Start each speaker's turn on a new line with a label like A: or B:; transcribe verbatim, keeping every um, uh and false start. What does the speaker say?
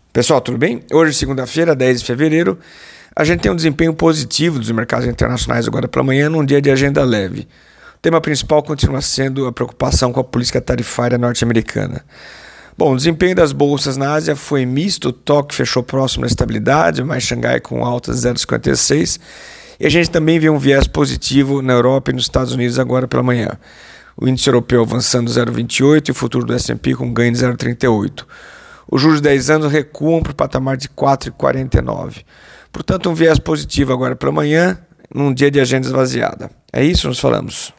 A: Pessoal, tudo bem? Hoje, segunda-feira, dez de fevereiro, a gente tem um desempenho positivo dos mercados internacionais agora pela manhã, num dia de agenda leve. O tema principal continua sendo a preocupação com a política tarifária norte-americana. Bom, o desempenho das bolsas na Ásia foi misto, o Tóquio fechou próximo da estabilidade, mas Xangai com alta de zero vírgula cinquenta e seis. E a gente também viu um viés positivo na Europa e nos Estados Unidos agora pela manhã. O índice europeu avançando zero vírgula vinte e oito e o futuro do S and P com ganho de zero vírgula trinta e oito. Os juros de dez anos recuam para o patamar de quatro vírgula quarenta e nove. Portanto, um viés positivo agora pela manhã, num dia de agenda esvaziada. É isso, nos falamos.